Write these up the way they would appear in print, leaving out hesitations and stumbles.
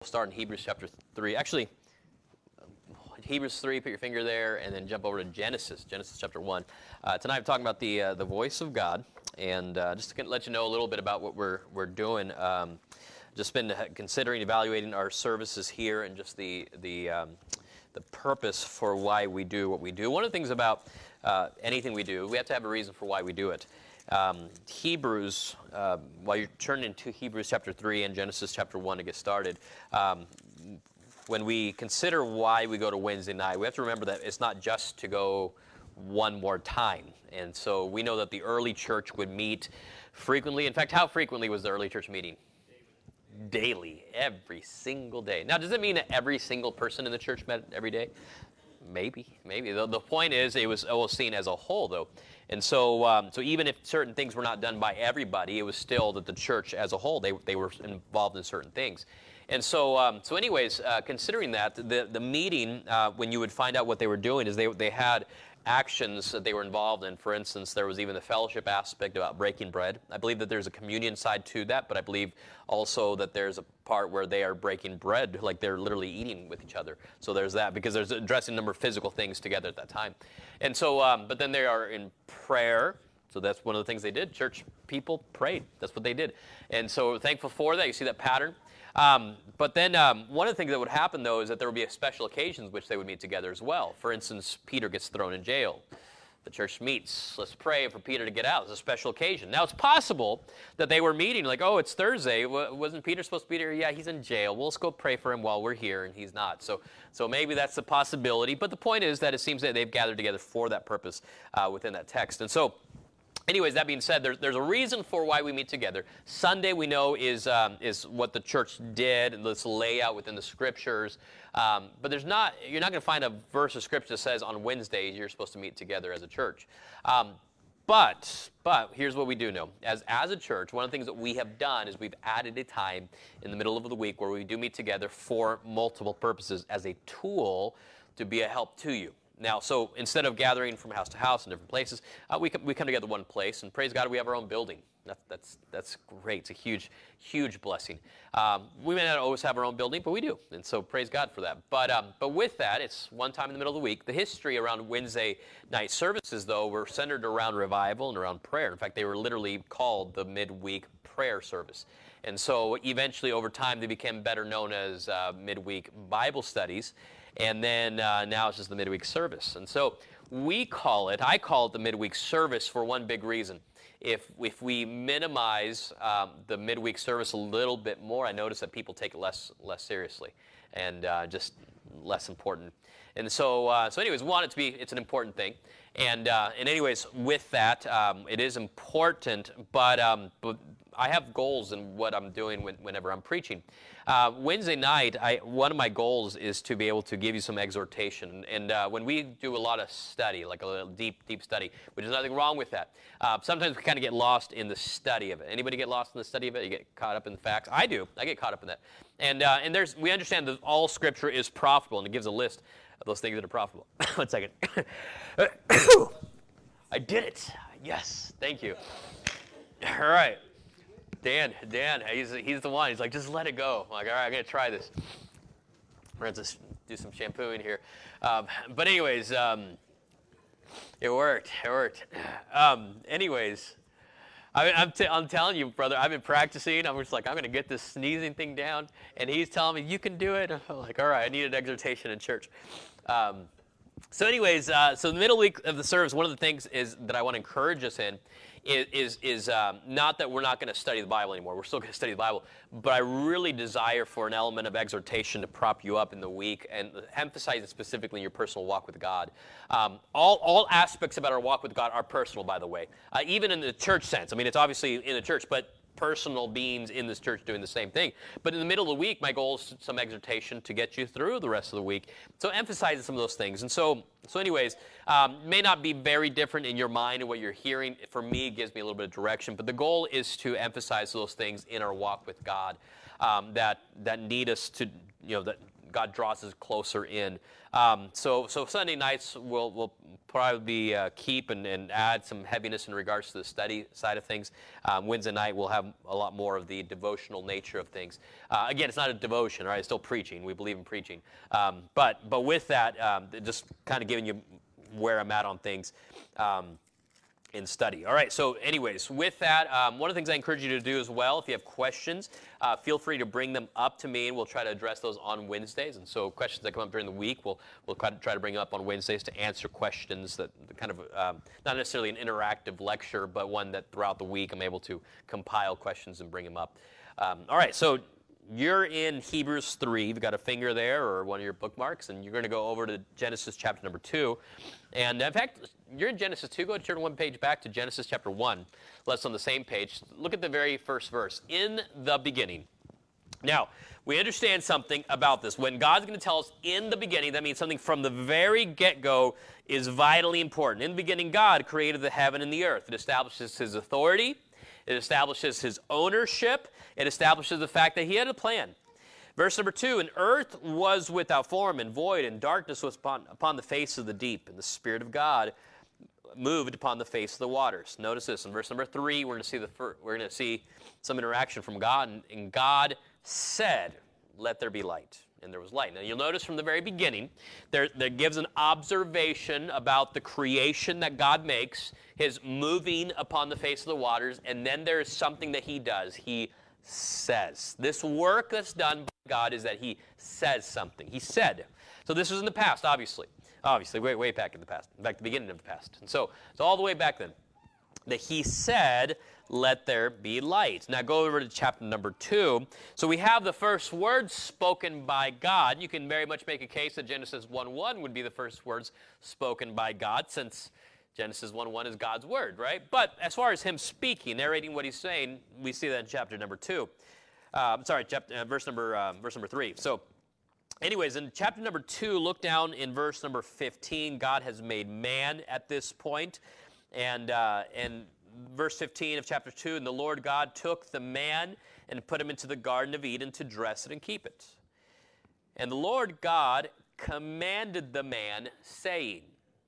Start in Hebrews chapter 3. Actually, Hebrews 3, put your finger there, and then jump over to Genesis chapter 1. Tonight I'm talking about the voice of God, and just to let you know a little bit about what we're doing. Just been considering evaluating our services here and just the purpose for why we do what we do. One of the things about anything we do, we have to have a reason for why we do it. Hebrews, while you're turning to Hebrews chapter 3 and Genesis chapter 1 to get started, when we consider why we go to Wednesday night, we have to remember that it's not just to go one more time. And so we know that the early church would meet frequently. In fact, how frequently was the early church meeting? Daily, every single day. Now, does it mean that every single person in the church met every day? Maybe. The point is, it was seen as a whole, though. And so even if certain things were not done by everybody, it was still that the church as a whole, they were involved in certain things. And so anyways, considering that, the meeting, when you would find out what they were doing, is they had actions that they were involved in. For instance, there was even the fellowship aspect about breaking bread. I believe that there's a communion side to that, but I believe also that there's a part where they are breaking bread, like they're literally eating with each other. So there's that, because there's addressing a number of physical things together at that time. And so, but then they are in prayer. So that's one of the things they did. Church people prayed. That's what they did. And so thankful for that. You see that pattern. But then one of the things that would happen, though, is that there would be special occasions which they would meet together as well. For instance, Peter gets thrown in jail. The church meets. Let's pray for Peter to get out. It's a special occasion. Now, it's possible that they were meeting like, oh, it's Thursday. Wasn't Peter supposed to be there? Yeah, he's in jail. Well, let's go pray for him while we're here, and he's not. So maybe that's a possibility. But the point is that it seems that they've gathered together for that purpose within that text. And so, anyways, that being said, there's a reason for why we meet together. Sunday, we know, is what the church did, and this layout within the Scriptures. But you're not going to find a verse of Scripture that says on Wednesdays you're supposed to meet together as a church. But here's what we do know. As a church, one of the things that we have done is we've added a time in the middle of the week where we do meet together for multiple purposes as a tool to be a help to you. Now, so instead of gathering from house to house in different places, we come together one place, and praise God, we have our own building. That's great. It's a huge blessing. We may not always have our own building, but we do, and so praise God for that. But with that, it's one time in the middle of the week. The history around Wednesday night services, though, were centered around revival and around prayer. In fact, they were literally called the midweek prayer service. And so eventually, over time, they became better known as midweek Bible studies. And then now it's just the midweek service. And so I call it the midweek service for one big reason. If we minimize the midweek service a little bit more, I notice that people take it less seriously and just less important. And so anyways, it's an important thing. And anyways, with that, it is important, but I have goals in what I'm doing whenever I'm preaching. Wednesday night, one of my goals is to be able to give you some exhortation. And when we do a lot of study, like a deep study, which is nothing wrong with that, sometimes we kind of get lost in the study of it. Anybody get lost in the study of it? You get caught up in the facts? I do. I get caught up in that. And we understand that all Scripture is profitable, and it gives a list of those things that are profitable. 1 second. I did it. Yes. Thank you. All right. Dan, he's the one. He's like, just let it go. I'm like, all right, I'm going to try this. We're going to do some shampooing here. But anyways, it worked. Anyways, I'm telling you, brother, I've been practicing. I'm just like, I'm going to get this sneezing thing down. And he's telling me, you can do it. I'm like, all right, I need an exhortation in church. So anyways, so the middle week of the service, one of the things is that I want to encourage us in is not that we're not going to study the Bible anymore. We're still going to study the Bible, but I really desire for an element of exhortation to prop you up in the week and emphasize it specifically in your personal walk with God. All aspects about our walk with God are personal, by the way, even in the church sense. I mean, it's obviously in the church, but personal beings in this church doing the same thing. But in the middle of the week, my goal is some exhortation to get you through the rest of the week. So emphasizing some of those things. And so anyways, may not be very different in your mind and what you're hearing. For me, it gives me a little bit of direction. But the goal is to emphasize those things in our walk with God that need us to, that God draws us closer in. So Sunday nights we'll probably keep and add some heaviness in regards to the study side of things. Wednesday night we'll have a lot more of the devotional nature of things. Again, it's not a devotion, right? It's still preaching. We believe in preaching. But with that, just kind of giving you where I'm at on things. In study. All right, so anyways, with that, one of the things I encourage you to do as well, if you have questions, feel free to bring them up to me, and we'll try to address those on Wednesdays. And so questions that come up during the week, we'll try to bring up on Wednesdays to answer questions that kind of, not necessarily an interactive lecture, but one that throughout the week I'm able to compile questions and bring them up. All right, so you're in Hebrews 3. You've got a finger there or one of your bookmarks, and you're going to go over to Genesis chapter number 2. And in fact, you're in Genesis 2. Go turn one page back to Genesis chapter 1. Let's on the same page. Look at the very first verse. In the beginning. Now, we understand something about this. When God's going to tell us in the beginning, that means something from the very get-go is vitally important. In the beginning, God created the heaven and the earth. It establishes His authority. It establishes His ownership. It establishes the fact that He had a plan. Verse number 2, and earth was without form and void, and darkness was upon the face of the deep, and the Spirit of God moved upon the face of the waters. Notice this, in verse number 3, we're going to see some interaction from God, and God said, let there be light. And there was light. Now you'll notice from the very beginning, there gives an observation about the creation that God makes, His moving upon the face of the waters, and then there is something that He does. He says. This work that's done by God is that He says something. He said. So this was in the past, obviously. Obviously, way back in the past. In fact, the beginning of the past. And so it's all the way back then. That He said, let there be light. Now go over to chapter number 2. So we have the first words spoken by God. You can very much make a case that Genesis 1:1 would be the first words spoken by God, since Genesis 1:1 is God's word, right? But as far as Him speaking, narrating what He's saying, we see that in chapter number 2. Verse number 3. So anyways, in chapter number 2, look down in verse number 15. God has made man at this point. And verse 15 of chapter 2, and the Lord God took the man and put him into the Garden of Eden to dress it and keep it. And the Lord God commanded the man, saying,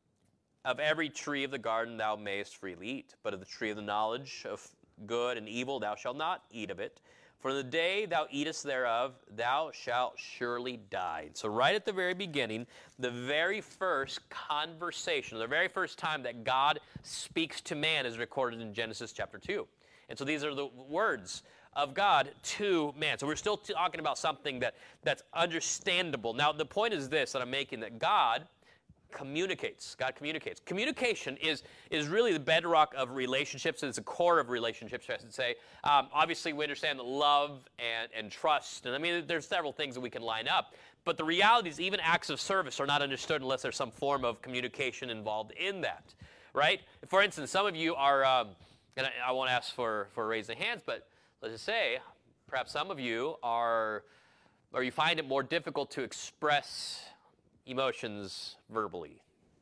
of every tree of the garden thou mayest freely eat, but of the tree of the knowledge of good and evil thou shalt not eat of it. For the day thou eatest thereof, thou shalt surely die. So right at the very beginning, the very first conversation, the very first time that God speaks to man is recorded in Genesis chapter 2. And so these are the words of God to man. So we're still talking about something that's understandable. Now the point is this that I'm making, that God communicates. God communicates. Communication is really the bedrock of relationships. It's the core of relationships, I should say. Obviously, we understand that love and trust, and I mean, there's several things that we can line up. But the reality is, even acts of service are not understood unless there's some form of communication involved in that, right? For instance, some of you are, and I won't ask for raising hands, but let's just say, perhaps some of you are, or you find it more difficult to express emotions verbally.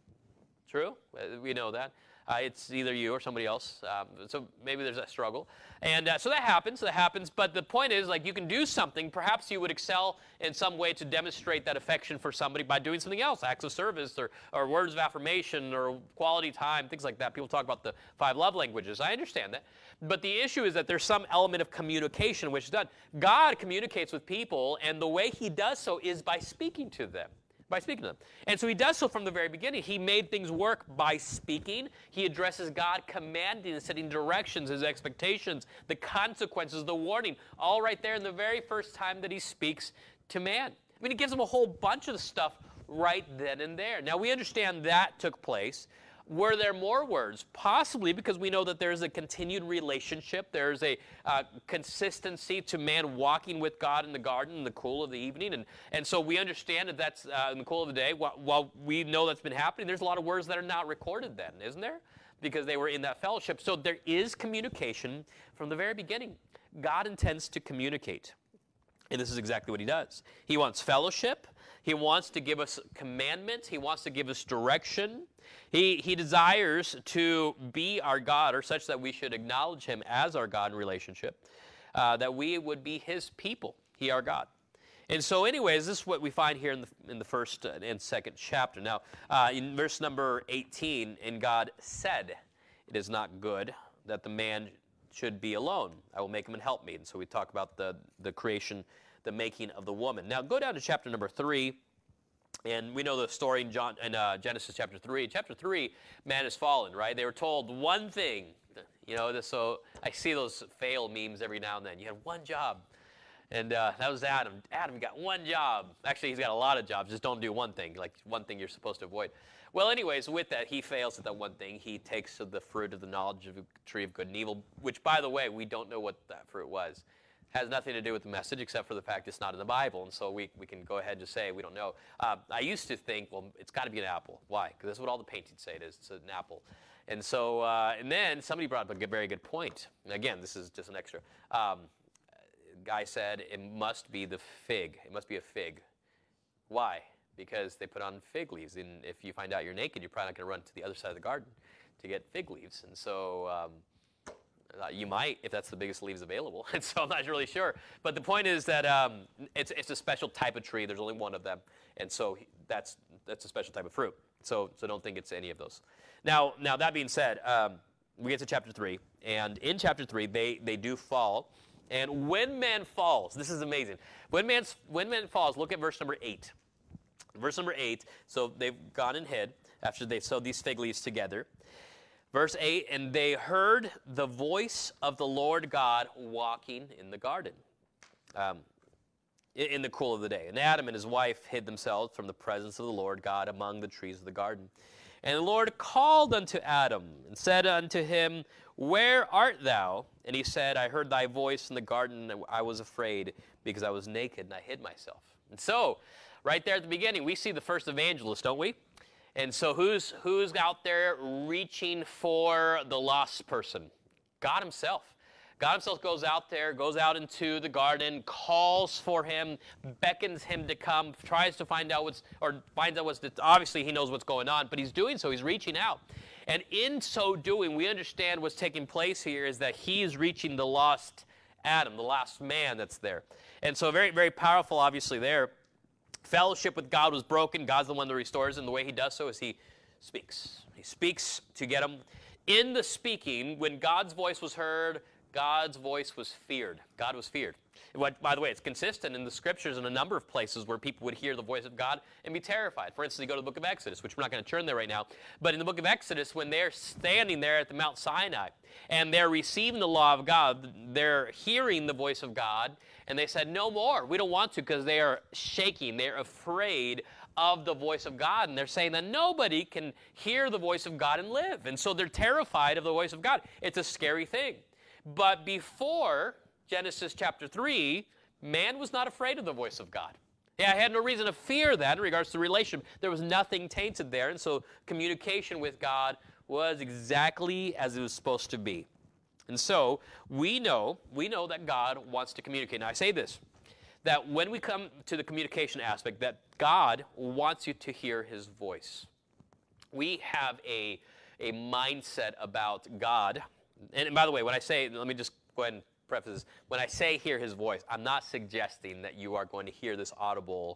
True? We know that. It's either you or somebody else. So maybe there's a struggle. And so that happens. But the point is, like, you can do something. Perhaps you would excel in some way to demonstrate that affection for somebody by doing something else, acts of service or words of affirmation or quality time, things like that. People talk about the 5 love languages. I understand that. But the issue is that there's some element of communication which is done. God communicates with people, and the way He does so is by speaking to them. By speaking to them. And so He does so from the very beginning. He made things work by speaking. He addresses God commanding and setting directions, His expectations, the consequences, the warning, all right there in the very first time that He speaks to man. I mean, He gives them a whole bunch of stuff right then and there. Now, we understand that took place. Were there more words? Possibly, because we know that there's a continued relationship. There's a consistency to man walking with God in the garden in the cool of the evening. And so we understand that that's in the cool of the day. While we know that's been happening, there's a lot of words that are not recorded then, isn't there? Because they were in that fellowship. So there is communication from the very beginning. God intends to communicate. And this is exactly what He does. He wants fellowship. He wants to give us commandments. He wants to give us direction. He desires to be our God, or such that we should acknowledge Him as our God in relationship, that we would be His people, He our God. And so anyways, this is what we find here in the first and second chapter. Now, in verse number 18, and God said, it is not good that the man should be alone. I will make him an helpmeet. And so we talk about the creation, the making of the woman. Now, go down to chapter number 3. And we know the story in Genesis chapter 3. In chapter 3, man has fallen, right? They were told one thing. So I see those fail memes every now and then. You had one job. And that was Adam. Adam got one job. Actually, he's got a lot of jobs. Just don't do one thing, like one thing you're supposed to avoid. Well, anyways, with that, he fails at that one thing. He takes of the fruit of the knowledge of the tree of good and evil, which, by the way, we don't know what that fruit was. Has nothing to do with the message except for the fact it's not in the Bible, and so we can go ahead and just say we don't know. I used to think, well, it's got to be an apple. Why? Because that's what all the paintings say it is. It's an apple. And so, and then somebody brought up a very good point. And again, this is just an extra. Guy said it must be the fig. It must be a fig. Why? Because they put on fig leaves, and if you find out you're naked, you're probably not going to run to the other side of the garden to get fig leaves. And so you might, if that's the biggest leaves available. And so I'm not really sure. But the point is that it's a special type of tree. There's only one of them. And so that's a special type of fruit. So don't think it's any of those. Now that being said, we get to chapter 3. And in chapter 3, they do fall. And when man falls, this is amazing. When man falls, look at verse number 8. Verse number 8, so they've gone and hid after they sewed these fig leaves together. Verse 8, and they heard the voice of the Lord God walking in the garden in the cool of the day. And Adam and his wife hid themselves from the presence of the Lord God among the trees of the garden. And the Lord called unto Adam and said unto him, where art thou? And he said, I heard thy voice in the garden, and I was afraid because I was naked and I hid myself. And so, right there at the beginning, we see the first evangelist, don't we? And so who's out there reaching for the lost person? God himself. God himself goes out there, goes out into the garden, calls for him, beckons him to come, tries to finds out obviously he knows what's going on, but he's doing so, he's reaching out. And in so doing, we understand what's taking place here is that he is reaching the lost Adam, the last man that's there. And so very, very powerful, obviously, there. Fellowship with God was broken. God's the one that restores, and the way he does so is he speaks. He speaks to get him. In the speaking, when God's voice was heard, God's voice was feared. God was feared. By the way, it's consistent in the Scriptures in a number of places where people would hear the voice of God and be terrified. For instance, you go to the book of Exodus, which we're not going to turn there right now. But in the book of Exodus, when they're standing there at the Mount Sinai and they're receiving the law of God, they're hearing the voice of God, and they said, no more. We don't want to, because they are shaking. They're afraid of the voice of God. And they're saying that nobody can hear the voice of God and live. And so they're terrified of the voice of God. It's a scary thing. But before Genesis chapter 3, man was not afraid of the voice of God. Yeah, I had no reason to fear that in regards to relationship. There was nothing tainted there. And so communication with God was exactly as it was supposed to be. And so we know that God wants to communicate. Now I say this, that when we come to the communication aspect, that God wants you to hear his voice. We have a mindset about God. And by the way, when I say, let me just go ahead and preface this. When I say hear his voice, I'm not suggesting that you are going to hear this audible,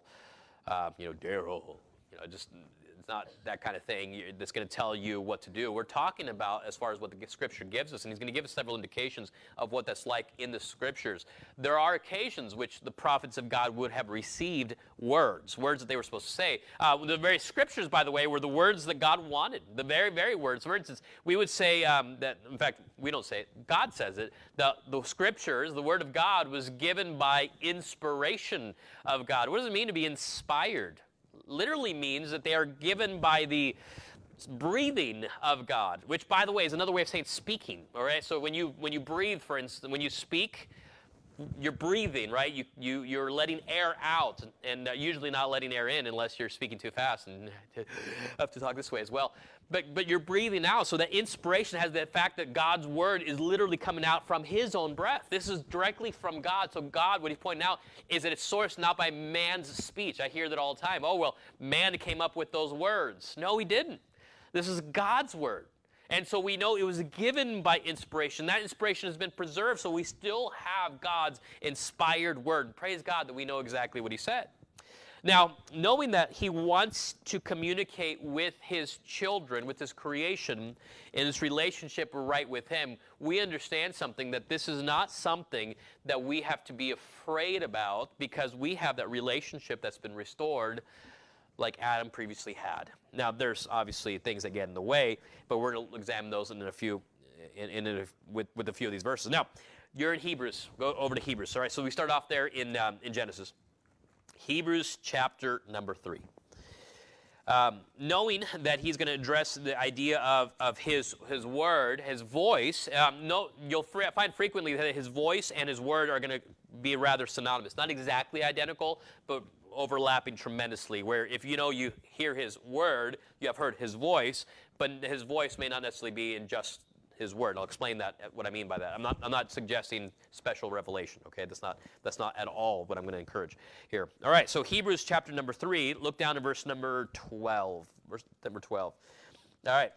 Daryl, just it's not that kind of thing that's going to tell you what to do. We're talking about as far as what the Scripture gives us, and he's going to give us several indications of what that's like in the Scriptures. There are occasions which the prophets of God would have received words that they were supposed to say. The very Scriptures, by the way, were the words that God wanted, the very, very words. For instance, we would say that, in fact, we don't say it, God says it, the Scriptures, the Word of God, was given by inspiration of God. What does it mean to be inspired? Literally means that they are given by the breathing of God, which, by the way, is another way of saying speaking. All right, so when you breathe, for instance, when you speak, you're breathing, right? You're letting air out, and usually not letting air in unless you're speaking too fast, and I have to talk this way as well. But you're breathing out, so that inspiration has the fact that God's word is literally coming out from his own breath. This is directly from God. So God, what he's pointing out is that it's sourced not by man's speech. I hear that all the time. Oh, well, man came up with those words. No, he didn't. This is God's word. And so we know it was given by inspiration. That inspiration has been preserved, so we still have God's inspired word. Praise God that we know exactly what he said. Now, knowing that he wants to communicate with his children, with his creation, in this relationship right with him, we understand something, that this is not something that we have to be afraid about, because we have that relationship that's been restored like Adam previously had. Now, there's obviously things that get in the way, but we're going to examine those in a few, with a few of these verses. Now, you're in Hebrews. Go over to Hebrews. All right, so we start off there in Genesis. Hebrews chapter number 3. Knowing that he's going to address the idea of his word, his voice, you'll find frequently that his voice and his word are going to be rather synonymous. Not exactly identical, but overlapping tremendously, where if you hear his word, you have heard his voice, but his voice may not necessarily be in just his word. I'll explain that, what I mean by that. I'm not suggesting special revelation, okay? That's not at all what I'm going to encourage here. All right, so Hebrews chapter number 3, look down to verse number 12. Verse number 12. All right.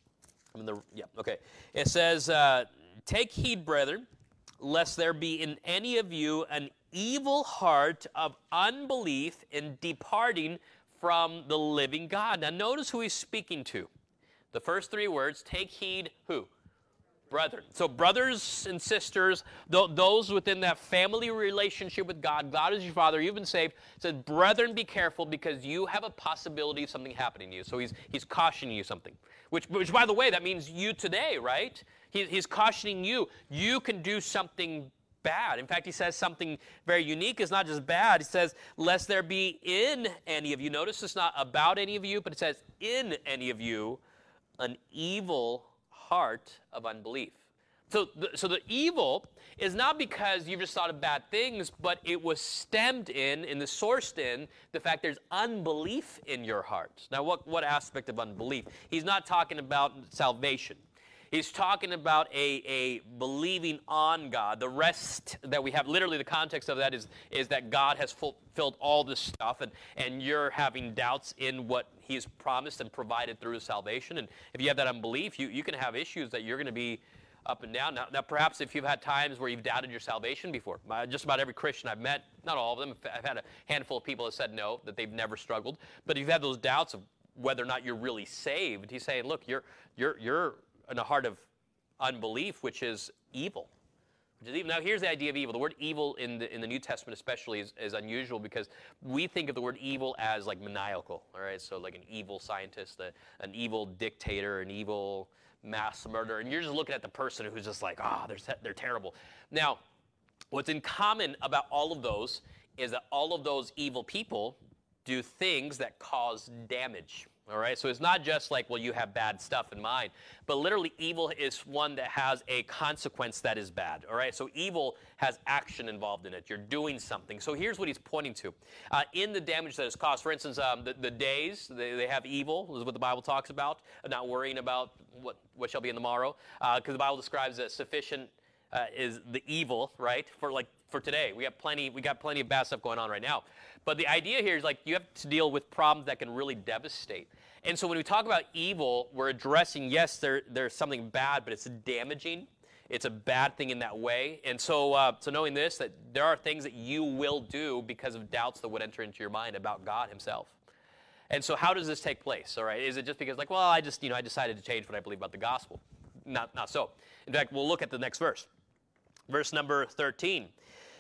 Okay. It says, "Take heed, brethren, lest there be in any of you an evil heart of unbelief in departing from the living God." Now notice who he's speaking to. The first three words, take heed, who? Brethren. So brothers and sisters, those within that family relationship with God, God is your father, you've been saved. It says, brethren, be careful, because you have a possibility of something happening to you. So he's cautioning you something. Which by the way, that means you today, right? He's cautioning you. You can do something bad. In fact, he says something very unique. It's not just bad. He says, lest there be in any of you. Notice it's not about any of you, but it says in any of you an evil heart of unbelief. So the evil is not because you've just thought of bad things, but it was stemmed in the sourced in the fact there's unbelief in your heart. Now, what aspect of unbelief? He's not talking about salvation. He's talking about a believing on God. The rest that we have, literally the context of that is that God has fulfilled all this stuff, and you're having doubts in what he's promised and provided through his salvation. And if you have that unbelief, you can have issues that you're going to be up and down. Now, perhaps if you've had times where you've doubted your salvation before, just about every Christian I've met, not all of them, I've had a handful of people that said no, that they've never struggled. But if you've had those doubts of whether or not you're really saved, he's saying, look, you're in a heart of unbelief, which is evil. Now, here's the idea of evil. The word evil in the New Testament especially is unusual, because we think of the word evil as like maniacal, all right? So like an evil scientist, an evil dictator, an evil mass murderer, and you're just looking at the person who's just like, they're terrible. Now, what's in common about all of those is that all of those evil people do things that cause damage. All right, so it's not just like, well, you have bad stuff in mind, but literally evil is one that has a consequence that is bad. All right, so evil has action involved in it. You're doing something. So here's what he's pointing to. In the damage that is caused, for instance, the days, they have evil, is what the Bible talks about, not worrying about what shall be in the morrow, because the Bible describes that sufficient is the evil, right, for today. We got plenty of bad stuff going on right now. But the idea here is like you have to deal with problems that can really devastate. And so when we talk about evil, we're addressing, yes, there's something bad, but it's damaging. It's a bad thing in that way. And so knowing this, that there are things that you will do because of doubts that would enter into your mind about God himself. And so how does this take place? All right, is it just because like, well, I decided to change what I believe about the gospel? Not so. In fact, we'll look at the next verse. Verse number 13.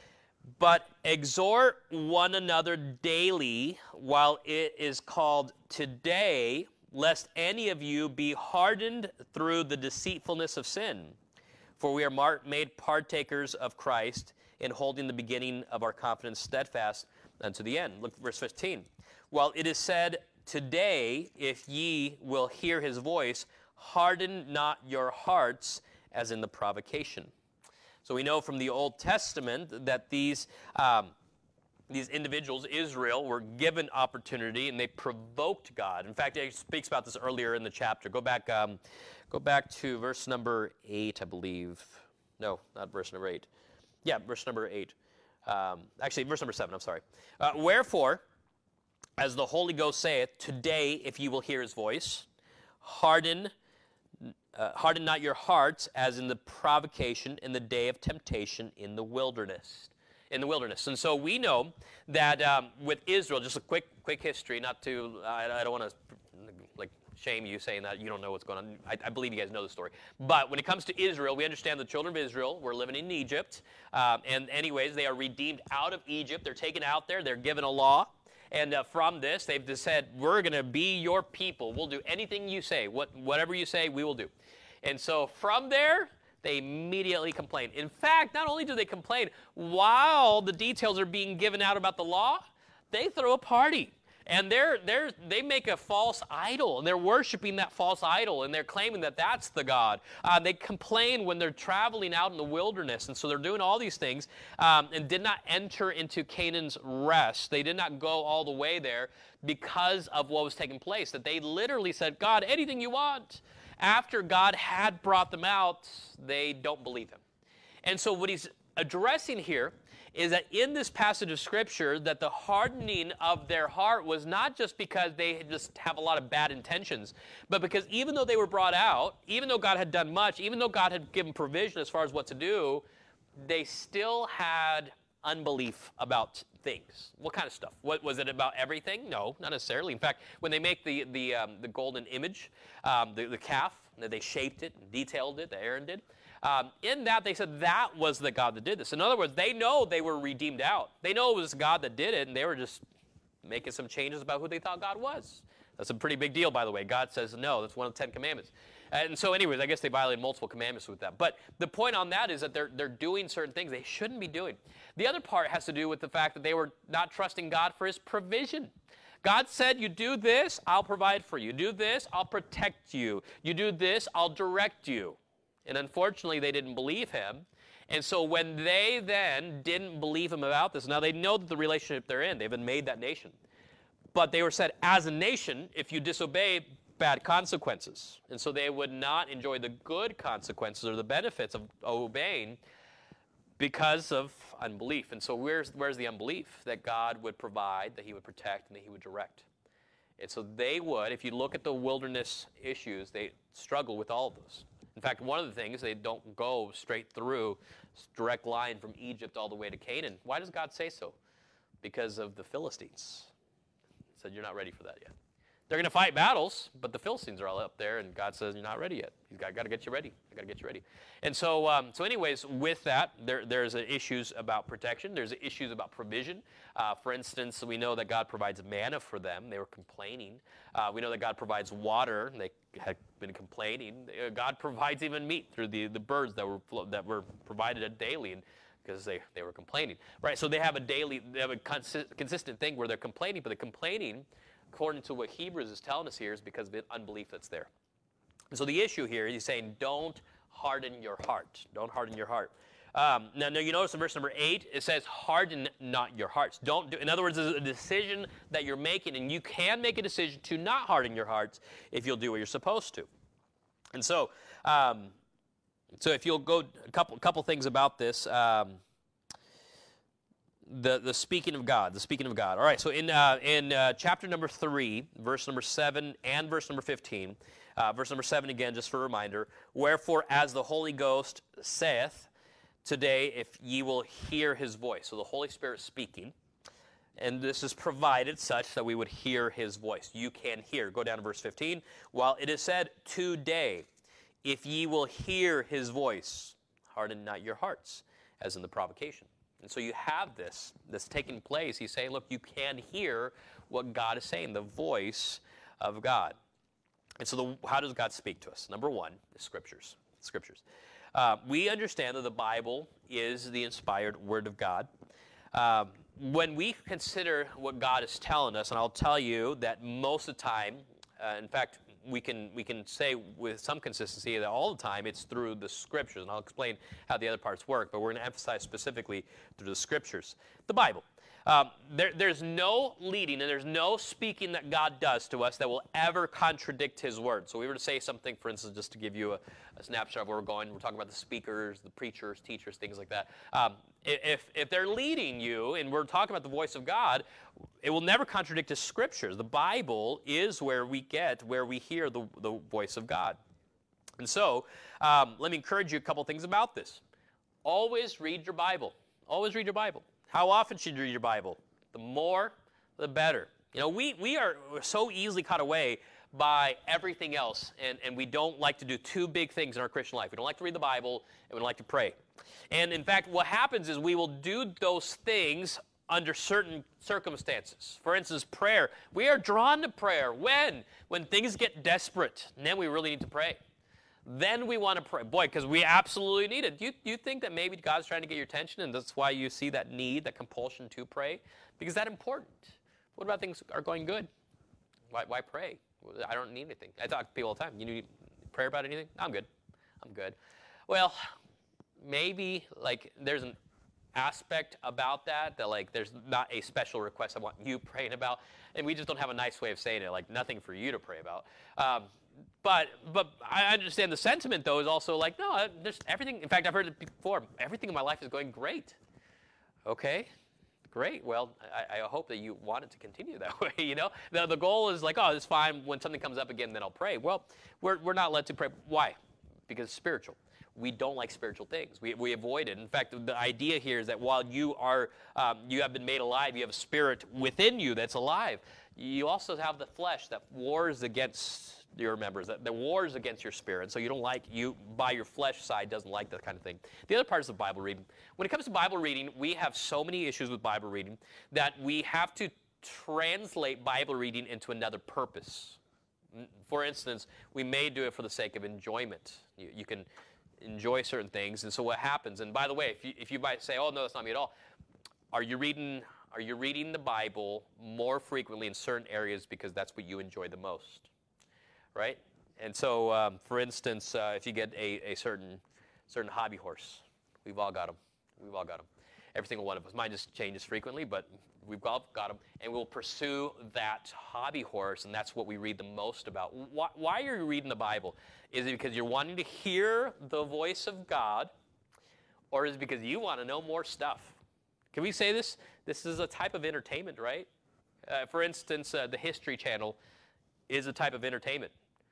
But exhort one another daily while it is called today, lest any of you be hardened through the deceitfulness of sin. For we are made partakers of Christ in holding the beginning of our confidence steadfast unto the end. Look at verse 15. While it is said, today, if ye will hear his voice, harden not your hearts as in the provocation. So we know from the Old Testament that these individuals, Israel, were given opportunity and they provoked God. In fact, he speaks about this earlier in the chapter. Go back to verse number 8, I believe. No, not verse number 8. Yeah, verse number 8. Actually, verse number 7, I'm sorry. Wherefore, as the Holy Ghost saith, today, if you will hear his voice, harden harden not your hearts as in the provocation in the day of temptation in the wilderness. And so we know that with Israel, just a quick history, not to, I don't want to like shame you saying that you don't know what's going on. I believe you guys know the story. But when it comes to Israel, we understand the children of Israel were living in Egypt. And anyways, they are redeemed out of Egypt. They're taken out there. They're given a law. And from this, they've just said, we're going to be your people. We'll do anything you say. Whatever you say, we will do. And so from there, they immediately complain. In fact, not only do they complain, while the details are being given out about the law, they throw a party. And they make a false idol, and they're worshiping that false idol, and they're claiming that that's the God. They complain when they're traveling out in the wilderness, and so they're doing all these things and did not enter into Canaan's rest. They did not go all the way there because of what was taking place, that they literally said, God, anything you want. After God had brought them out, they don't believe him. And so what he's addressing here is that in this passage of Scripture, that the hardening of their heart was not just because they just have a lot of bad intentions, but because even though they were brought out, even though God had done much, even though God had given provision as far as what to do, they still had unbelief about things. What kind of stuff? What was it about everything? No, not necessarily. In fact, when they make the golden image, the calf, they shaped it and detailed it, that Aaron did. In that, they said that was the God that did this. In other words, they know they were redeemed out. They know it was God that did it, and they were just making some changes about who they thought God was. That's a pretty big deal, by the way. God says no. That's one of the 10 Commandments. And so anyways, I guess they violated multiple commandments with that. But the point on that is that they're doing certain things they shouldn't be doing. The other part has to do with the fact that they were not trusting God for his provision. God said, you do this, I'll provide for you. Do this, I'll protect you. You do this, I'll direct you. And unfortunately, they didn't believe him. And so when they then didn't believe him about this, now they know that the relationship they're in, they've been made that nation. But they were said, as a nation, if you disobey, bad consequences. And so they would not enjoy the good consequences or the benefits of obeying because of unbelief. And so where's the unbelief? That God would provide, that he would protect, and that he would direct. And so they would, if you look at the wilderness issues, they struggle with all of those. In fact, one of the things, they don't go straight through, direct line from Egypt all the way to Canaan. Why does God say so? Because of the Philistines. He said, you're not ready for that yet. They're going to fight battles, but the Philistines are all up there, and God says, you're not ready yet. He's got to get you ready. I got to get you ready. And so anyways, with that, there's issues about protection. There's issues about provision. For instance, we know that God provides manna for them. They were complaining. We know that God provides water. They had been complaining. God provides even meat through the birds that were provided daily, and because they were complaining. Right? So they have a consistent thing where they're complaining, but the complaining, according to what Hebrews is telling us here, is because of the unbelief that's there. And so the issue here, he's saying, don't harden your heart. Don't harden your heart. Now, you notice in verse number 8, it says, harden not your hearts. In other words, it's a decision that you're making, and you can make a decision to not harden your hearts if you'll do what you're supposed to. And so, if you'll go a couple things about this. The speaking of God, All right, so in chapter number 3, verse number 7 and verse number 15, verse number 7 again, just for a reminder, wherefore as the Holy Ghost saith, today if ye will hear his voice. So the Holy Spirit speaking, and this is provided such that we would hear his voice. You can hear. Go down to verse 15. While it is said, today, if ye will hear his voice, harden not your hearts, as in the provocation. And so you have this taking place. He's saying, look, you can hear what God is saying, the voice of God. And so how does God speak to us? Number one, the Scriptures. We understand that the Bible is the inspired Word of God. When we consider what God is telling us, and I'll tell you that most of the time, in fact, we can say with some consistency that all the time it's through the Scriptures, and I'll explain how the other parts work, but we're going to emphasize specifically through the Scriptures. The Bible. There's no leading and there's no speaking that God does to us that will ever contradict his word. So we were to say something, for instance, just to give you a snapshot of where we're going. We're talking about the speakers, the preachers, teachers, things like that. If they're leading you and we're talking about the voice of God, it will never contradict his scriptures. The Bible is where we hear the voice of God. And so, let me encourage you a couple things about this. Always read your Bible. Always read your Bible. How often should you read your Bible? The more, the better. You know, we're so easily caught away by everything else, and we don't like to do two big things in our Christian life. We don't like to read the Bible, and we don't like to pray. And in fact, what happens is we will do those things under certain circumstances. For instance, prayer. We are drawn to prayer. When? When things get desperate, and then we really need to pray. Then we want to pray. Boy, because we absolutely need it. Do you think that maybe God's trying to get your attention, and that's why you see that need, that compulsion to pray? Because that's important. What about things are going good? Why pray? I don't need anything. I talk to people all the time. You need prayer about anything? I'm good. I'm good. Well, maybe like there's an aspect about that like there's not a special request I want you praying about, and we just don't have a nice way of saying it, like nothing for you to pray about. But I understand the sentiment, though, is also like, no, there's everything. In fact, I've heard it before. Everything in my life is going great. Okay, great. Well, I hope that you want it to continue that way, you know? The goal is like, oh, it's fine. When something comes up again, then I'll pray. Well, we're not led to pray. Why? Because it's spiritual. We don't like spiritual things. We avoid it. In fact, the idea here is that while you have been made alive, you have a spirit within you that's alive. You also have the flesh that wars against your members, that wars against your spirit. So you don't like, you by your flesh side doesn't like that kind of thing. The other part is the Bible reading. When it comes to Bible reading, we have so many issues with Bible reading that we have to translate Bible reading into another purpose. For instance, we may do it for the sake of enjoyment. You can enjoy certain things, and so what happens? And by the way, if you might say, "Oh no, that's not me at all," are you reading the Bible more frequently in certain areas because that's what you enjoy the most? Right? And so, for instance, if you get a certain hobby horse, we've all got them. We've all got them. Every single one of us. Mine just changes frequently, but we've all got them. And we'll pursue that hobby horse, and that's what we read the most about. Why are you reading the Bible? Is it because you're wanting to hear the voice of God, or is it because you want to know more stuff? Can we say this? This is a type of entertainment, right? For instance, the History Channel is a type of entertainment.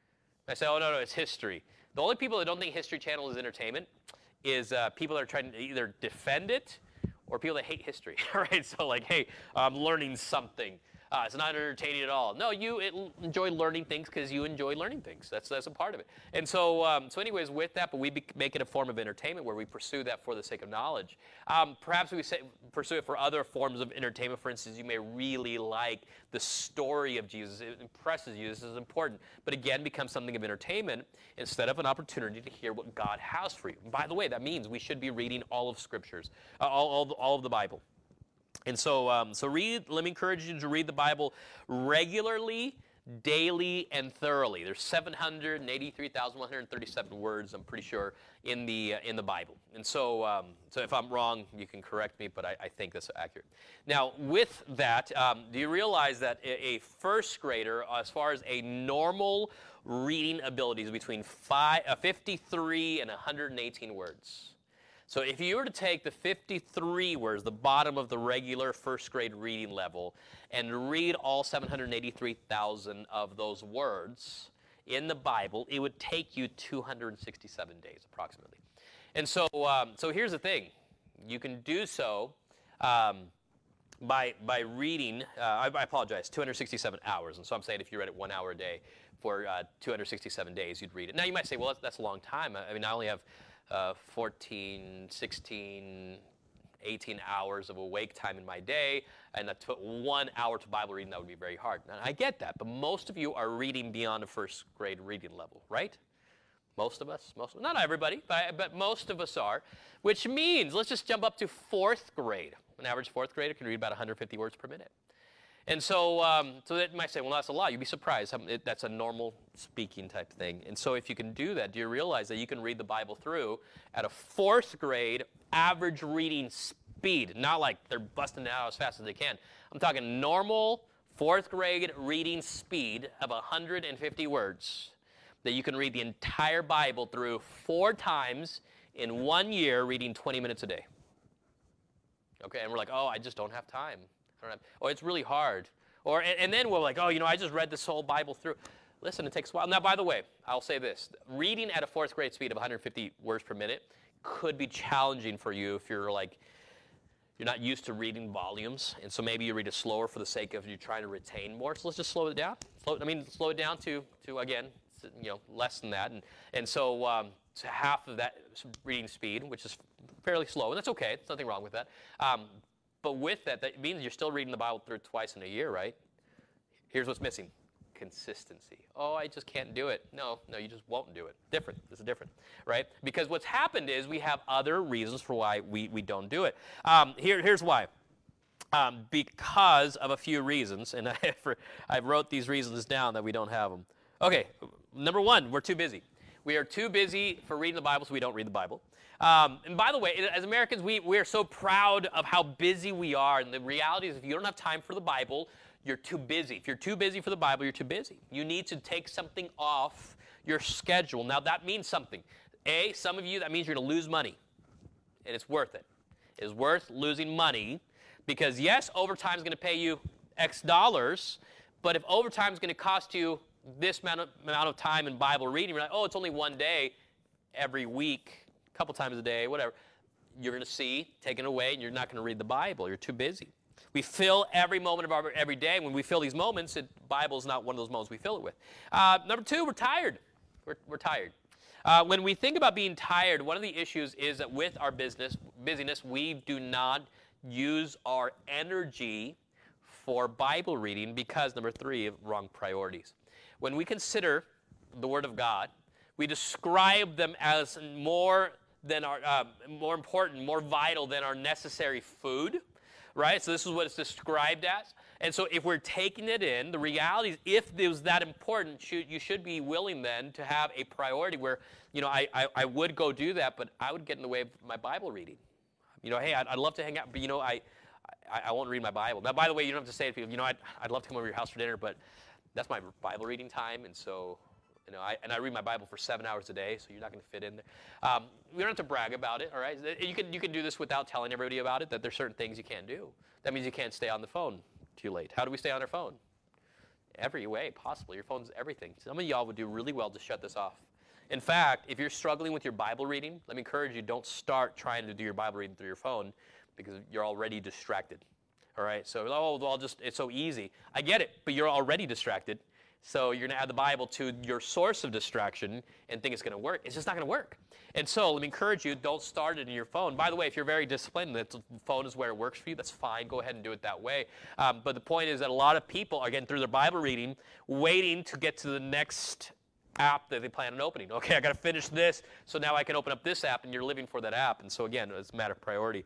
I say, oh, no, it's history. The only people that don't think History Channel is entertainment is people that are trying to either defend it or people that hate history, right? So like, hey, I'm learning something. It's not entertaining at all. No, you enjoy learning things because you enjoy learning things. That's a part of it. And so, anyways, with that, but we make it a form of entertainment where we pursue that for the sake of knowledge. Perhaps we pursue it for other forms of entertainment. For instance, you may really like the story of Jesus. It impresses you. This is important. But again, becomes something of entertainment instead of an opportunity to hear what God has for you. And by the way, that means we should be reading all of Scriptures, all of the Bible. And so, let me encourage you to read the Bible regularly, daily, and thoroughly. There's 783,137 words, I'm pretty sure, in the Bible. And so, if I'm wrong, you can correct me, but I think that's accurate. Now, with that, do you realize that a first grader, as far as a normal reading ability, is between 53 and 118 words? So if you were to take the 53 words, the bottom of the regular first grade reading level, and read all 783,000 of those words in the Bible, it would take you 267 days approximately. And so, here's the thing. You can do so by reading, I apologize, 267 hours. And so I'm saying if you read it 1 hour a day for 267 days, you'd read it. Now you might say, well, that's a long time. I mean, I only have 14, 16, 18 hours of awake time in my day, and that took 1 hour to Bible reading, that would be very hard. And I get that, but most of you are reading beyond a first grade reading level, right? Most of us, not everybody, but most of us are, which means, let's just jump up to fourth grade. An average fourth grader can read about 150 words per minute. And so, that you might say, well, that's a lot. You'd be surprised. That's a normal speaking type thing. And so if you can do that, do you realize that you can read the Bible through at a fourth grade average reading speed? Not like they're busting it out as fast as they can. I'm talking normal fourth grade reading speed of 150 words that you can read the entire Bible through 4 times in 1 year, reading 20 minutes a day. Okay, and we're like, oh, I just don't have time. Or it's really hard. And then we're like, oh, I just read this whole Bible through. Listen, it takes a while. Now, by the way, I'll say this. Reading at a fourth grade speed of 150 words per minute could be challenging for you if you're not used to reading volumes, and so maybe you read it slower for the sake of you trying to retain more. So let's just slow it down. Slow it down to again, less than that, and so to half of that reading speed, which is fairly slow, and that's okay. There's nothing wrong with that. But with that means you're still reading the Bible through twice in a year, right? Here's what's missing. Consistency. Oh, I just can't do it. No, you just won't do it. Different. This is different, right? Because what's happened is we have other reasons for why we don't do it. Here's why. Because of a few reasons, and I wrote these reasons down that we don't have them. Okay, number one, we're too busy. We are too busy for reading the Bible, so we don't read the Bible. And by the way, as Americans, we are so proud of how busy we are. And the reality is if you don't have time for the Bible, you're too busy. If you're too busy for the Bible, you're too busy. You need to take something off your schedule. Now, that means something. Some of you, that means you're going to lose money. And it's worth it. It is worth losing money because, yes, overtime is going to pay you X dollars, but if overtime is going to cost you this amount of time in Bible reading, you're like, oh, it's only one day every week, a couple times a day, whatever. You're going to see taken away, and you're not going to read the Bible. You're too busy. We fill every moment of our every day. When we fill these moments, the Bible is not one of those moments we fill it with. Number two, we're tired. We're tired. When we think about being tired, one of the issues is that with our busyness, we do not use our energy for Bible reading because, number three, of wrong priorities. When we consider the Word of God, we describe them as more important, more vital than our necessary food. Right? So this is what it's described as. And so if we're taking it in, the reality is if it was that important, you should be willing then to have a priority where, I would go do that, but I would get in the way of my Bible reading. Hey, I'd love to hang out, but, I won't read my Bible. Now, by the way, you don't have to say to people, I'd love to come over to your house for dinner, but that's my Bible reading time, and so... I read my Bible for 7 hours a day, so you're not going to fit in there. We don't have to brag about it, all right? You can do this without telling everybody about it, that there's certain things you can't do. That means you can't stay on the phone too late. How do we stay on our phone? Every way possible. Your phone's everything. Some of y'all would do really well to shut this off. In fact, if you're struggling with your Bible reading, let me encourage you, don't start trying to do your Bible reading through your phone because you're already distracted, all right? So, it's so easy. I get it, but you're already distracted. So you're going to add the Bible to your source of distraction and think it's going to work. It's just not going to work. And so let me encourage you, don't start it in your phone. By the way, if you're very disciplined, the phone is where it works for you, that's fine. Go ahead and do it that way. But the point is that a lot of people are getting through their Bible reading, waiting to get to the next app that they plan on opening. Okay, I got to finish this, so now I can open up this app, and you're living for that app. And so again, it's a matter of priority.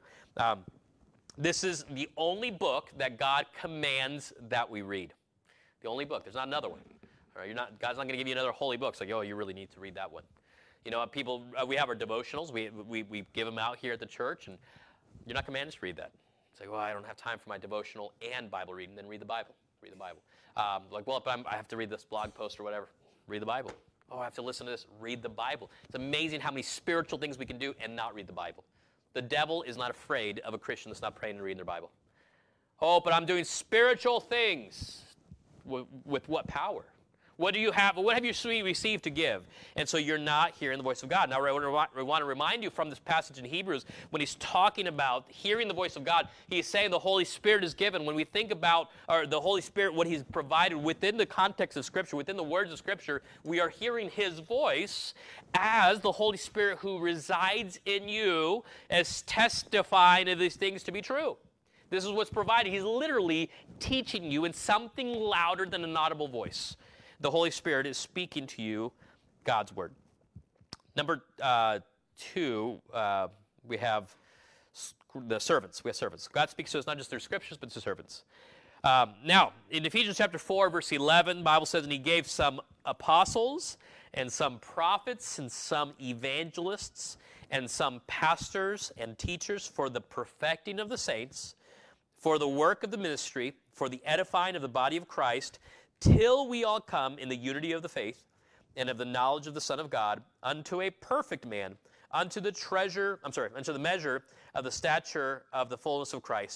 This is the only book that God commands that we read. The only book. There's not another one. All right, God's not going to give you another holy book. It's like, oh, you really need to read that one. People, we have our devotionals. We give them out here at the church, and you're not commanded to read that. It's like, well, I don't have time for my devotional and Bible reading. Then read the Bible. Read the Bible. I have to read this blog post or whatever. Read the Bible. Oh, I have to listen to this. Read the Bible. It's amazing how many spiritual things we can do and not read the Bible. The devil is not afraid of a Christian that's not praying and reading their Bible. Oh, but I'm doing spiritual things. With what power? What do you have? What have you received to give? And so you're not hearing the voice of God. Now, I want to remind you from this passage in Hebrews, when he's talking about hearing the voice of God, he's saying the Holy Spirit is given. When we think about the Holy Spirit, what he's provided within the context of Scripture, within the words of Scripture, we are hearing his voice as the Holy Spirit who resides in you as testifying of these things to be true. This is what's provided. He's literally teaching you in something louder than an audible voice. The Holy Spirit is speaking to you God's Word. Number two, we have the servants. We have servants. God speaks to us not just through Scriptures, but through servants. Now, in Ephesians chapter 4, verse 11, the Bible says, and he gave some apostles and some prophets and some evangelists and some pastors and teachers for the perfecting of the saints, for the work of the ministry, for the edifying of the body of Christ, till we all come in the unity of the faith and of the knowledge of the Son of God, unto a perfect man, unto the measure of the stature of the fullness of Christ,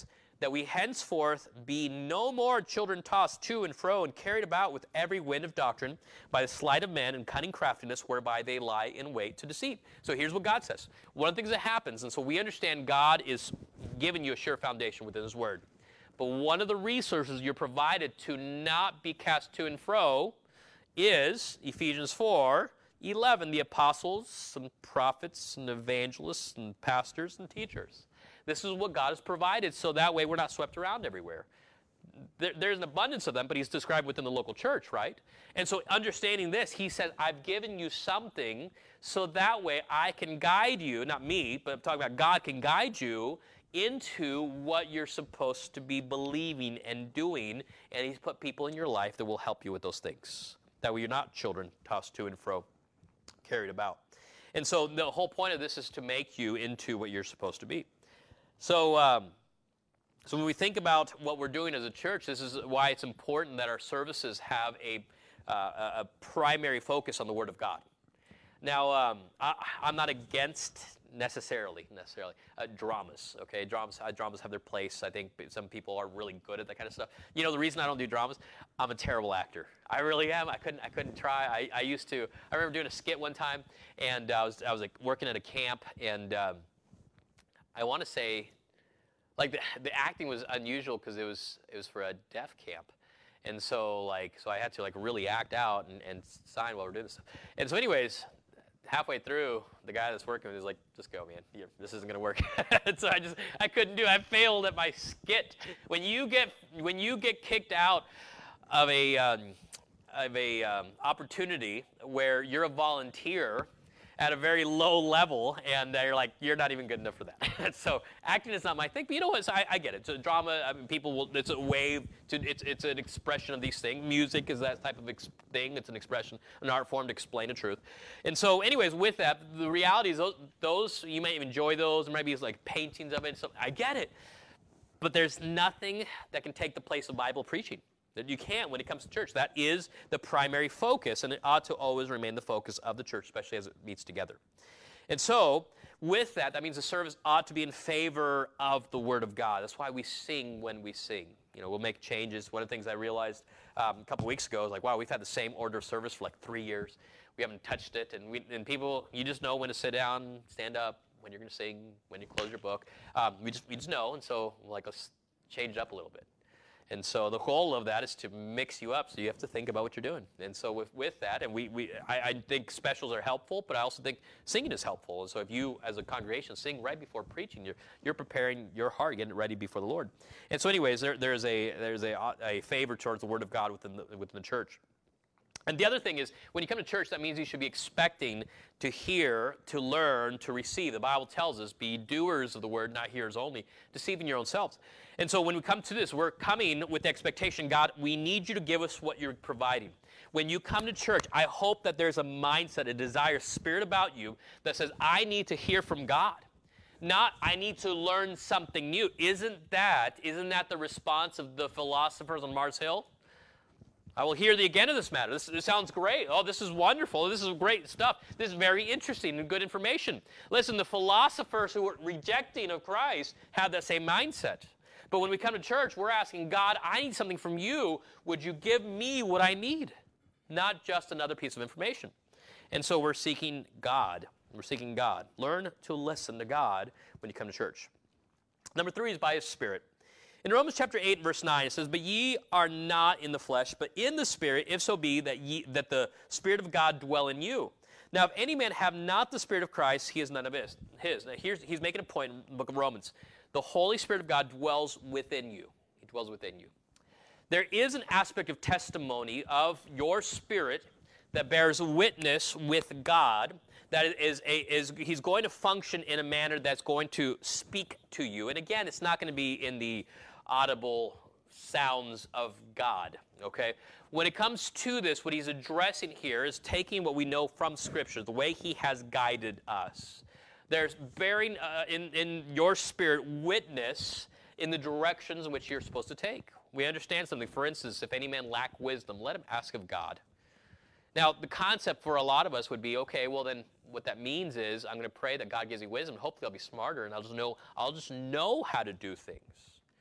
that we henceforth be no more children tossed to and fro and carried about with every wind of doctrine by the sleight of men and cunning craftiness whereby they lie in wait to deceive. So here's what God says. One of the things that happens, and so we understand God is giving you a sure foundation within His Word. But one of the resources you're provided to not be cast to and fro is Ephesians 4:11, the apostles and prophets and evangelists and pastors and teachers. This is what God has provided, so that way we're not swept around everywhere. There's an abundance of them, but He's described within the local church, right? And so understanding this, He says, I've given you something so that way I can guide you, not me, but I'm talking about God can guide you into what you're supposed to be believing and doing, and He's put people in your life that will help you with those things. That way you're not children tossed to and fro, carried about. And so the whole point of this is to make you into what you're supposed to be. So when we think about what we're doing as a church, this is why it's important that our services have a primary focus on the Word of God. Now, I'm not against necessarily dramas. Okay, dramas have their place. I think some people are really good at that kind of stuff. You know, the reason I don't do dramas, I'm a terrible actor. I really am. I couldn't try. I used to. I remember doing a skit one time, and I was like working at a camp, and I want to say, like the acting was unusual because it was for a deaf camp. And so I had to really act out and sign while we're doing this stuff. And so anyways, halfway through, the guy that's working with me was like, just go, man. This isn't going to work. And so I couldn't do it. I failed at my skit. When you get kicked out of a opportunity where you're a volunteer at a very low level, and they're like, you're not even good enough for that. So acting is not my thing, but you know what? So I get it. So drama, I mean, it's a wave. It's an expression of these things. Music is that type of thing. It's an expression, an art form to explain a truth. And so anyways, with that, the reality is those you may enjoy those. There might be like paintings of it. So I get it. But there's nothing that can take the place of Bible preaching. That you can't when it comes to church. That is the primary focus, and it ought to always remain the focus of the church, especially as it meets together. And so, with that, that means the service ought to be in favor of the Word of God. That's why we sing when we sing. You know, we'll make changes. One of the things I realized a couple weeks ago is like, wow, we've had the same order of service for like 3 years. We haven't touched it, and people, you just know when to sit down, stand up, when you're going to sing, when you close your book. We just know, and so let's change it up a little bit. And so the goal of that is to mix you up, so you have to think about what you're doing. And so with that, and I think specials are helpful, but I also think singing is helpful. And so if you, as a congregation, sing right before preaching, you're preparing your heart, getting it ready before the Lord. And so anyways, there's a favor towards the Word of God within the church. And the other thing is, when you come to church, that means you should be expecting to hear, to learn, to receive. The Bible tells us, be doers of the word, not hearers only, deceiving your own selves. And so when we come to this, we're coming with the expectation, God, we need you to give us what you're providing. When you come to church, I hope that there's a mindset, a desire, spirit about you that says, I need to hear from God. Not, I need to learn something new. Isn't that the response of the philosophers on Mars Hill? I will hear thee again of this matter. This sounds great. Oh, this is wonderful. This is great stuff. This is very interesting and good information. Listen, the philosophers who were rejecting of Christ had that same mindset. But when we come to church, we're asking, God, I need something from you. Would you give me what I need? Not just another piece of information. And so we're seeking God. We're seeking God. Learn to listen to God when you come to church. Number 3 is by His Spirit. In Romans chapter 8, verse 9, it says, But ye are not in the flesh, but in the Spirit, if so be that the Spirit of God dwell in you. Now, if any man have not the Spirit of Christ, he is none of his. Now, he's making a point in the book of Romans. The Holy Spirit of God dwells within you. He dwells within you. There is an aspect of testimony of your spirit that bears witness with God, that he's going to function in a manner that's going to speak to you. And again, it's not going to be in the audible sounds of God, okay? When it comes to this, what he's addressing here is taking what we know from Scripture, the way he has guided us. There's bearing in your spirit witness in the directions in which you're supposed to take. We understand something. For instance, if any man lack wisdom, let him ask of God. Now, the concept for a lot of us would be, okay, well then what that means is I'm going to pray that God gives me wisdom. Hopefully I'll be smarter and I'll just know how to do things.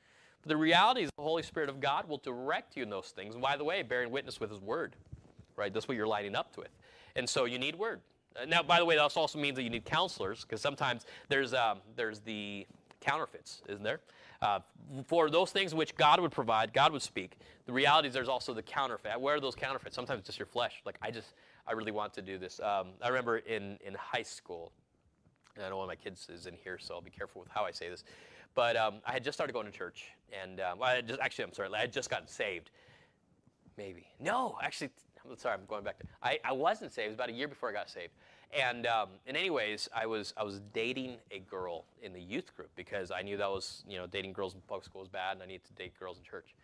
But the reality is the Holy Spirit of God will direct you in those things. And by the way, bearing witness with His Word, right? That's what you're lining up with. And so you need Word. Now, by the way, that also means that you need counselors, because sometimes there's the counterfeits, isn't there? For those things which God would provide, God would speak. The reality is there's also the counterfeit. Where are those counterfeits? Sometimes it's just your flesh. Like, I really want to do this. I remember in high school, and I know one of my kids is in here, so I'll be careful with how I say this. But I had just started going to church, and I had just gotten saved. Maybe. No, actually, I'm sorry, I'm going back to, I wasn't saved. It was about a year before I got saved. And anyways, I was dating a girl in the youth group because I knew that was, dating girls in public school was bad, and I needed to date girls in church.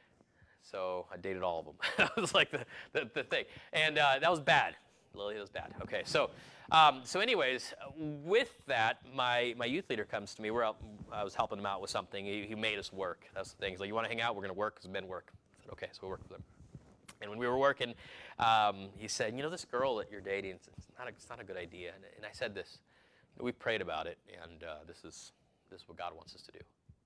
So I dated all of them. That was like the thing. And that was bad. Lily, that was bad. Okay, so anyways, with that, my youth leader comes to me. I was helping him out with something. He made us work. That's the thing. He's like, you want to hang out? We're going to work because men work. I said, okay, so we worked with him. And when we were working, he said, this girl that you're dating, it's not a good idea. And I said this. We prayed about it, and this is what God wants us to do.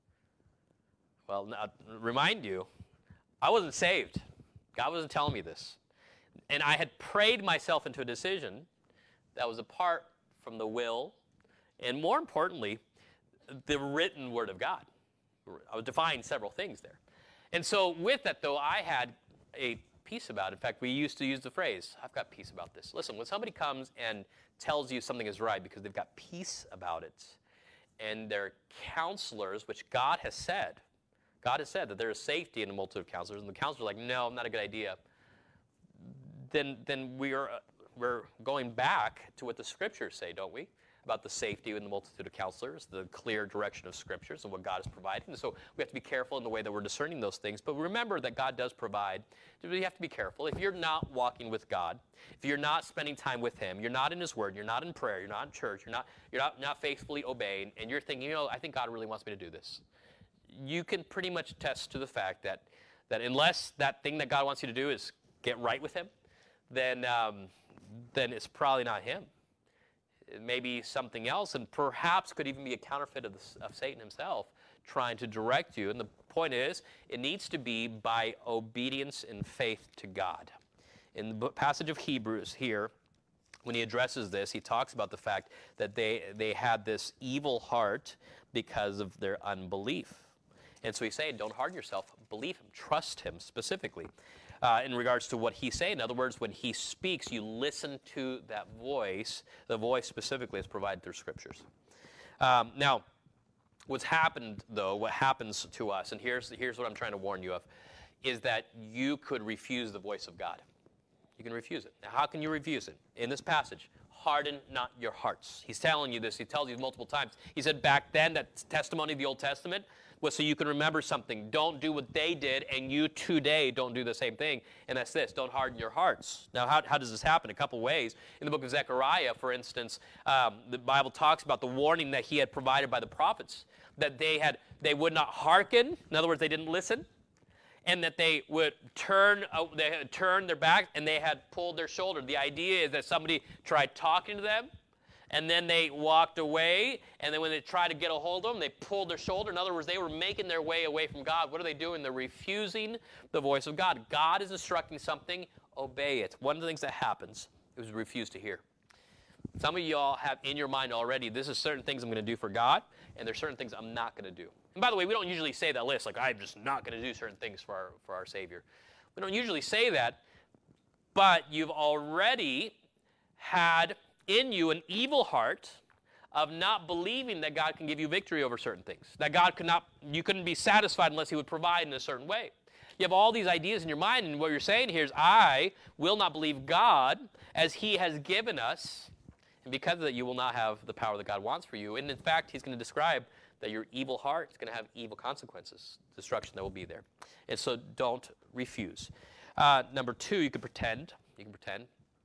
Well, now, remind you, I wasn't saved. God wasn't telling me this. And I had prayed myself into a decision that was apart from the will, and more importantly, the written Word of God. I was defining several things there. And so with that, though, I had a peace about it. In fact, we used to use the phrase, I've got peace about this. Listen, when somebody comes and tells you something is right because they've got peace about it, and they're counselors, which God has said that there is safety in a multitude of counselors, and the counselors are like, no, not a good idea, then we're going back to what the Scriptures say, don't we? About the safety in the multitude of counselors, the clear direction of Scriptures and what God is providing. And so we have to be careful in the way that we're discerning those things. But remember that God does provide. We have to be careful. If you're not walking with God, if you're not spending time with Him, you're not in His Word, you're not in prayer, you're not in church, you're not faithfully obeying, and you're thinking, I think God really wants me to do this, you can pretty much attest to the fact that unless that thing that God wants you to do is get right with Him, then it's probably not Him. It may be something else, and perhaps could even be a counterfeit of Satan himself trying to direct you. And the point is, it needs to be by obedience and faith to God. In the passage of Hebrews here, when he addresses this, he talks about the fact that they had this evil heart because of their unbelief. And so he's saying, don't harden yourself, believe Him, trust Him specifically. In regards to what He's saying. In other words, when He speaks, you listen to that voice. The voice specifically is provided through Scriptures. Now, what's happened, though, what happens to us, and here's what I'm trying to warn you of, is that you could refuse the voice of God. You can refuse it. Now, how can you refuse it? In this passage, harden not your hearts. He's telling you this. He tells you multiple times. He said back then, that testimony of the Old Testament was so you can remember something. Don't do what they did, and you today don't do the same thing. And that's this, don't harden your hearts. Now, how does this happen? A couple ways. In the book of Zechariah, for instance, the Bible talks about the warning that he had provided by the prophets, that they would not hearken. In other words, they didn't listen. And that they would turn their back, and they had pulled their shoulder. The idea is that somebody tried talking to them, and then they walked away, and then when they tried to get a hold of them, they pulled their shoulder. In other words, they were making their way away from God. What are they doing? They're refusing the voice of God. God is instructing something, obey it. One of the things that happens is refuse to hear. Some of y'all have in your mind already, this is certain things I'm going to do for God, and there's certain things I'm not going to do. And by the way, we don't usually say that list, like I'm just not going to do certain things for our Savior. We don't usually say that, but you've already had in you an evil heart of not believing that God can give you victory over certain things, that you couldn't be satisfied unless He would provide in a certain way. You have all these ideas in your mind, and what you're saying here is, I will not believe God as He has given us, and because of that, you will not have the power that God wants for you. And in fact, He's going to describe that your evil heart is going to have evil consequences, destruction that will be there. And so don't refuse. Number two, you can pretend. You can pretend.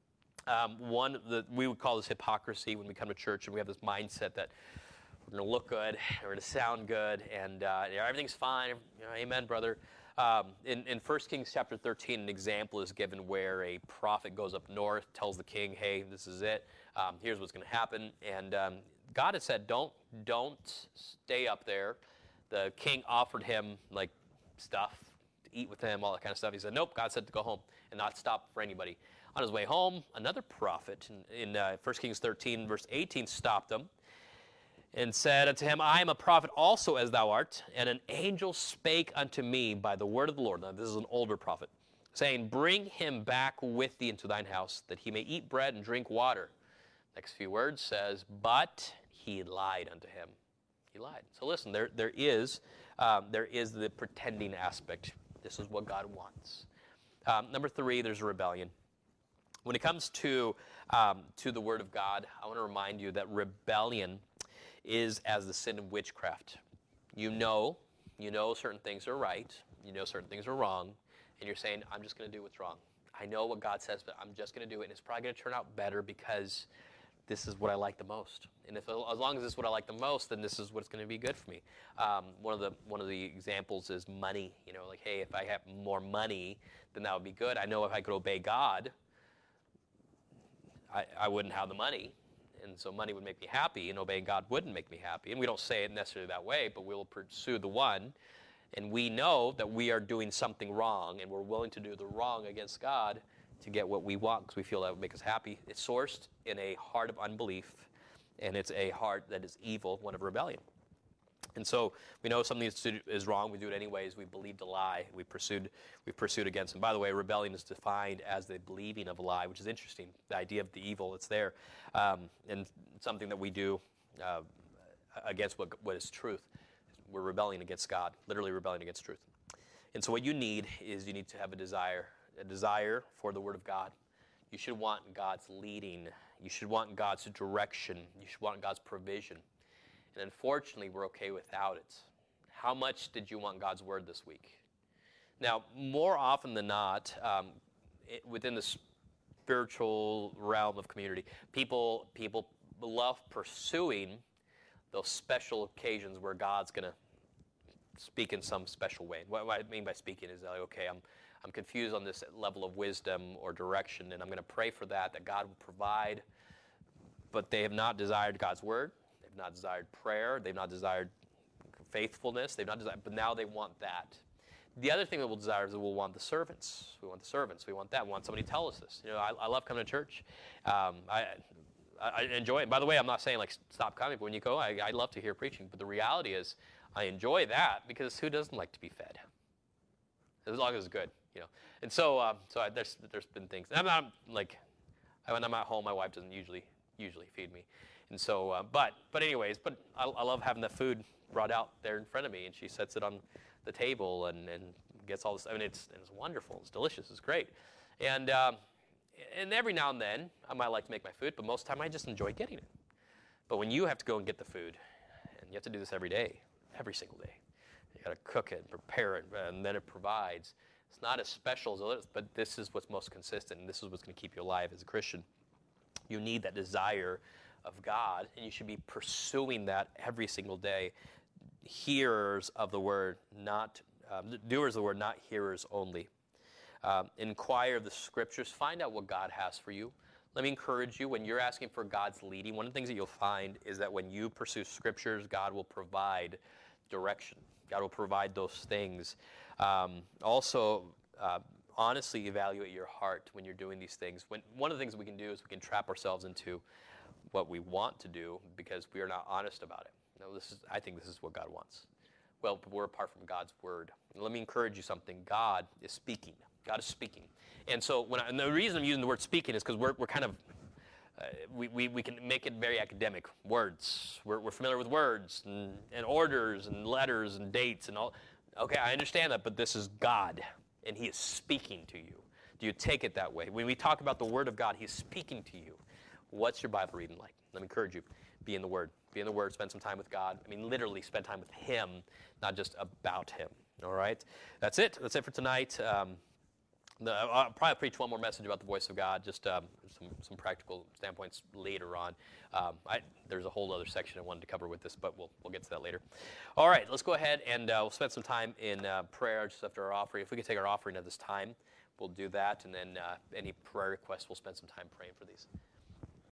We would call this hypocrisy when we come to church and we have this mindset that we're going to look good, we're going to sound good, and everything's fine. Amen, brother. In 1 Kings chapter 13, an example is given where a prophet goes up north, tells the king, hey, this is it. Here's what's going to happen. And God has said, don't stay up there. the king offered him like stuff to eat with him, all that kind of stuff. He said, nope, God said to go home and not stop for anybody. On his way home, another prophet in 1 Kings 13, verse 18, stopped him and said unto him, I am a prophet also as thou art, and an angel spake unto me by the word of the Lord. Now this is an older prophet, saying, bring him back with thee into thine house, that he may eat bread and drink water. Next few words says, but he lied unto him. He lied. So listen, there is the pretending aspect. This is what God wants. Number 3, there's a rebellion. When it comes to the Word of God, I want to remind you that rebellion is as the sin of witchcraft. You know certain things are right, you know certain things are wrong, and you're saying, I'm just going to do what's wrong. I know what God says, but I'm just going to do it, and it's probably going to turn out better because this is what I like the most. And as long as this is what I like the most, then this is what's going to be good for me. One of the examples is money. Like, hey, if I have more money, then that would be good. I know if I could obey God, I wouldn't have the money. And so money would make me happy, and obeying God wouldn't make me happy. And we don't say it necessarily that way, but we'll pursue the one. And we know that we are doing something wrong, and we're willing to do the wrong against God to get what we want because we feel that would make us happy. It's sourced in a heart of unbelief, and it's a heart that is evil, one of rebellion. And so we know something is wrong. We do it anyways. We believed a lie. We pursued against. And by the way, rebellion is defined as the believing of a lie, which is interesting. The idea of the evil, it's there, and something that we do against what is truth. We're rebelling against God, literally rebelling against truth. And so what you need is you need to have a desire for the Word of God. You should want God's leading. You should want God's direction. You should want God's provision. And unfortunately, we're okay without it. How much did you want God's Word this week? Now, more often than not, within the spiritual realm of community, people love pursuing those special occasions where God's going to speak in some special way. What I mean by speaking is like, okay, I'm confused on this level of wisdom or direction, and I'm going to pray for that God will provide. But they have not desired God's Word. They've not desired prayer. They've not desired faithfulness. They've not desired, but now they want that. The other thing that we'll desire is that we'll want the servants. We want the servants. We want that. We want somebody to tell us this. I love coming to church. I enjoy it. By the way, I'm not saying like stop coming, but when you go, I love to hear preaching. But the reality is, I enjoy that because who doesn't like to be fed? As long as it's good, And so, there's been things. And I'm not like, when I'm at home, my wife doesn't usually feed me, and so, but anyways, I love having the food brought out there in front of me, and she sets it on the table and gets all this. I mean, it's wonderful. It's delicious. It's great, and every now and then I might like to make my food, but most of the time I just enjoy getting it. But when you have to go and get the food, and you have to do this every day, every single day, you got to cook it, and prepare it, and then it provides. It's not as special as others, but this is what's most consistent, and this is what's going to keep you alive as a Christian. You need that desire of God, and you should be pursuing that every single day. Hearers of the word, not doers of the word, not hearers only. Inquire of the Scriptures. Find out what God has for you. Let me encourage you, when you're asking for God's leading, one of the things that you'll find is that when you pursue Scriptures, God will provide direction. God will provide those things. Also, honestly evaluate your heart when you're doing these things. One of the things that we can do is we can trap ourselves into what we want to do because we are not honest about it. I think this is what God wants. Well, but we're apart from God's Word. And let me encourage you something. God is speaking. God is speaking. And so and the reason I'm using the word speaking is because we're kind of, we can make it very academic. Words. We're familiar with words and orders and letters and dates and all. Okay, I understand that, but this is God, and He is speaking to you. Do you take it that way? When we talk about the Word of God, He's speaking to you. What's your Bible reading like? Let me encourage you. Be in the Word. Be in the Word. Spend some time with God. I mean, literally spend time with Him, not just about Him. All right? That's it. That's it for tonight. I'll probably preach one more message about the voice of God, just some practical standpoints later on. There's a whole other section I wanted to cover with this, but we'll get to that later. All right, let's go ahead and we'll spend some time in prayer just after our offering. If we could take our offering at this time, we'll do that, and then any prayer requests, we'll spend some time praying for these.